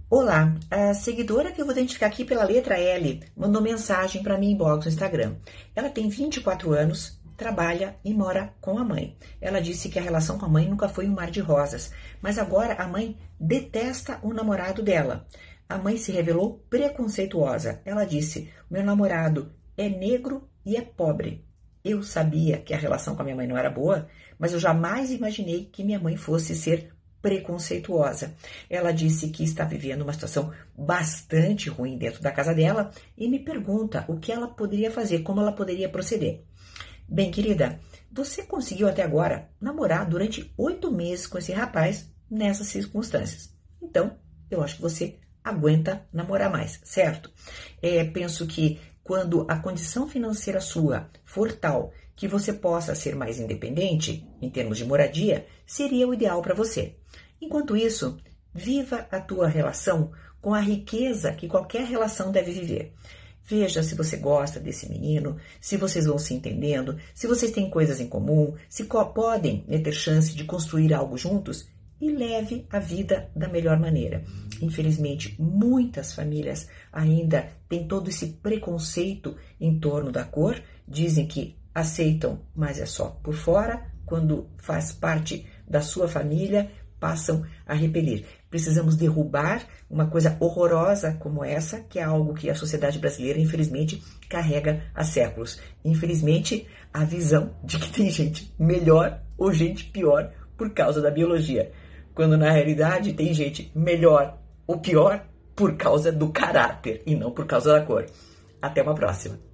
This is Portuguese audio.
Olá, a seguidora que eu vou identificar aqui pela letra L mandou mensagem para mim inbox no Instagram. Ela tem 24 anos, trabalha e mora com a mãe. Ela disse que a relação com a mãe nunca foi um mar de rosas, mas agora a mãe detesta o namorado dela. A mãe se revelou preconceituosa. Ela disse: "Meu namorado é negro e é pobre." Eu sabia que a relação com a minha mãe não era boa, mas eu jamais imaginei que minha mãe fosse ser preconceituosa. Ela disse que está vivendo uma situação bastante ruim dentro da casa dela e me pergunta o que ela poderia fazer, como ela poderia proceder. Bem, querida, você conseguiu até agora namorar durante 8 meses com esse rapaz nessas circunstâncias. Então, eu acho que você aguenta namorar mais, certo? Penso que quando a condição financeira sua for tal que você possa ser mais independente, em termos de moradia, seria o ideal para você. Enquanto isso, viva a tua relação com a riqueza que qualquer relação deve viver. Veja se você gosta desse menino, se vocês vão se entendendo, se vocês têm coisas em comum, se podem ter chance de construir algo juntos e leve a vida da melhor maneira. Infelizmente, muitas famílias ainda têm todo esse preconceito em torno da cor, dizem que aceitam, mas é só por fora, quando faz parte da sua família, passam a repelir. Precisamos derrubar uma coisa horrorosa como essa, que é algo que a sociedade brasileira, infelizmente, carrega há séculos. Infelizmente, a visão de que tem gente melhor ou gente pior por causa da biologia, quando na realidade tem gente melhor ou pior por causa do caráter e não por causa da cor. Até uma próxima.